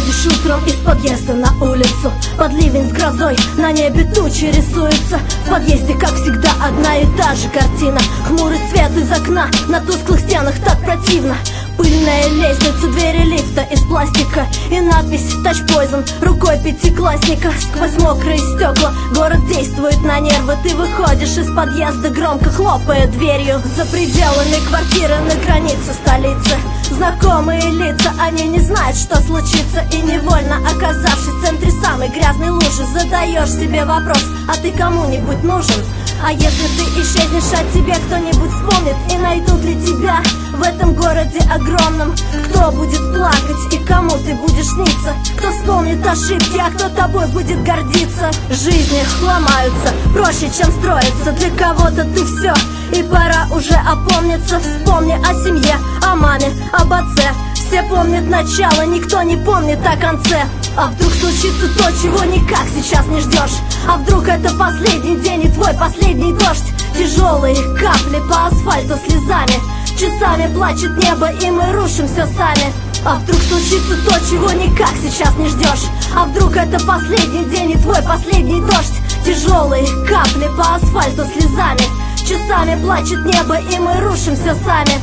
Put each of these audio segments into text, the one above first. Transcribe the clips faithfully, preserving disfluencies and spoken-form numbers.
Выходишь утром из подъезда на улицу, под ливень с грозой, на небе тучи рисуются. В подъезде, как всегда, одна и та же картина. Хмурый свет из окна, на тусклых стенах так противно. Пыльная лестница, двери лифта из пластика и надпись «Touch Poison» рукой пятиклассника. Сквозь мокрые стекла город действует на нервы. Ты выходишь из подъезда, громко хлопая дверью. За пределами квартиры на границе столицы знакомые лица, они не знают, что случится. И невольно оказавшись в центре самой грязной лужи, задаешь себе вопрос: а ты кому-нибудь нужен? А если ты исчезнешь, о тебе кто-нибудь вспомнит? И найдут ли тебя в этом городе огромном? Кто будет плакать и кому ты будешь сниться? Кто вспомнит ошибки, а кто тобой будет гордиться? Жизни ломаются проще, чем строится. Для кого-то ты все, и пора уже опомниться. Вспомни о семье, о маме, об отце. Все помнят начало, никто не помнит о конце. А вдруг случится то, чего никак сейчас не ждешь? А вдруг это последний день и твой последний дождь? Тяжелые капли по асфальту слезами, часами плачет небо, и мы рушимся сами. А вдруг случится то, чего никак сейчас не ждешь? А вдруг это последний день и твой последний дождь? Тяжелые капли по асфальту слезами, часами плачет небо, и мы рушимся сами.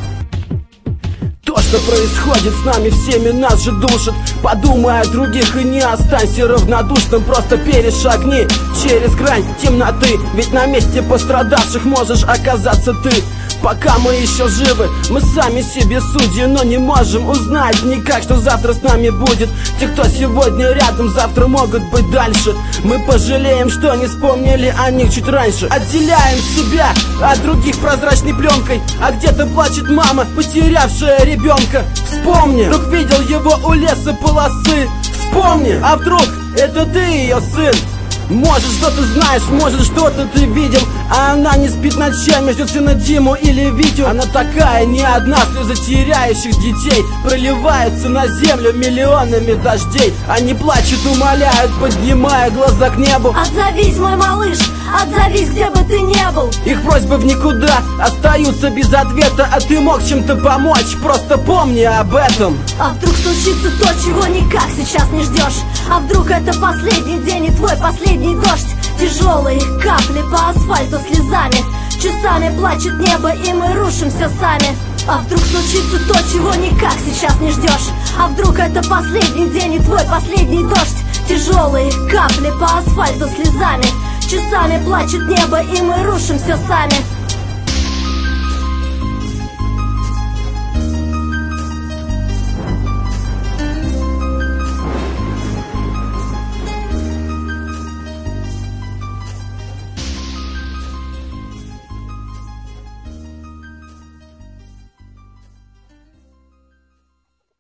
То, что происходит с нами всеми, нас же душит. Подумай о других и не останься равнодушным. Просто перешагни через грань темноты, ведь на месте пострадавших можешь оказаться ты. Пока мы еще живы, мы сами себе судьи, но не можем узнать никак, что завтра с нами будет. Те, кто сегодня рядом, завтра могут быть дальше. Мы пожалеем, что не вспомнили о них чуть раньше. Отделяем себя от других прозрачной пленкой, а где-то плачет мама, потерявшая ребенка. Вспомни, вдруг видел его у леса полосы. Вспомни, а вдруг это ты ее сын? Может, что-то знаешь, может, что-то ты видел, а она не спит ночами, ждет сына Диму или Витю. Она такая не одна, слезы теряющих детей проливаются на землю миллионами дождей. Они плачут, умоляют, поднимая глаза к небу: отзовись, мой малыш, отзовись, где бы ты ни был. Их просьбы в никуда остаются без ответа, а ты мог чем-то помочь, просто помни об этом. А вдруг случится то, чего никак сейчас не ждешь? А вдруг это последний день и твой последний дождь? Тяжелые капли по асфальту слезами, часами плачет небо, и мы рушимся сами. А вдруг случится то, чего никак сейчас не ждешь? А вдруг это последний день и твой последний дождь? Тяжелые капли по асфальту слезами, часами плачет небо, и мы рушимся сами.